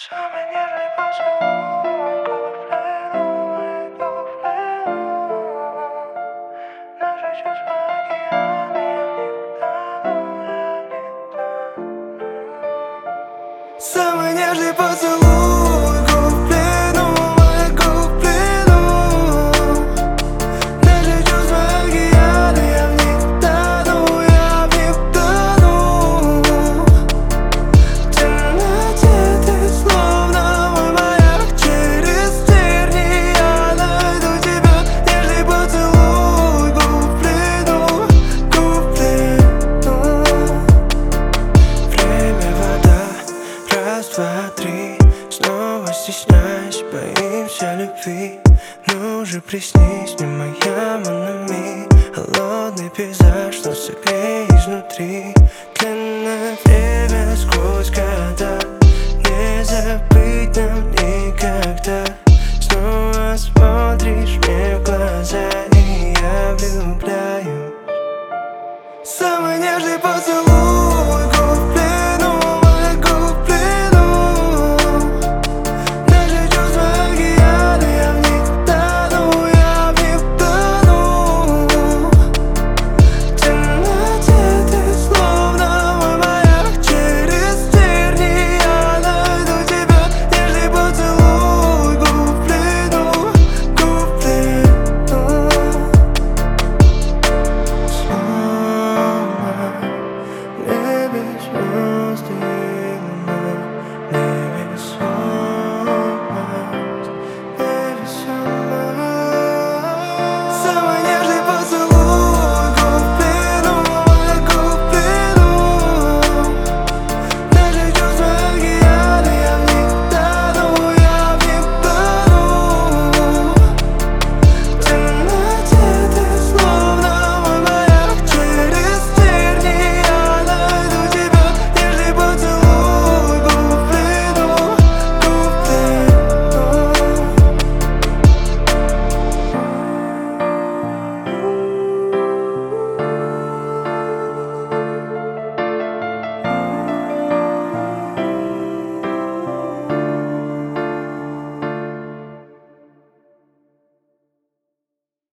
Самый нежный поцелуй, наши чувства океаны, я не тону. Самый нежный поцелуй, губ в плену, моих губ в плену. Наши чувства океаны, я в них тону, я в них тону. В темноте ты словно мой маяк, через тернии я найду тебя. Нежный поцелуй, губ в плену, губ в плену. Время, вода, раз, два, три. Снова стесняюсь, боимся любви. Ну же приснись мне, моя Монами. Холодный пейзаж, но согрей изнутри. Длинное время.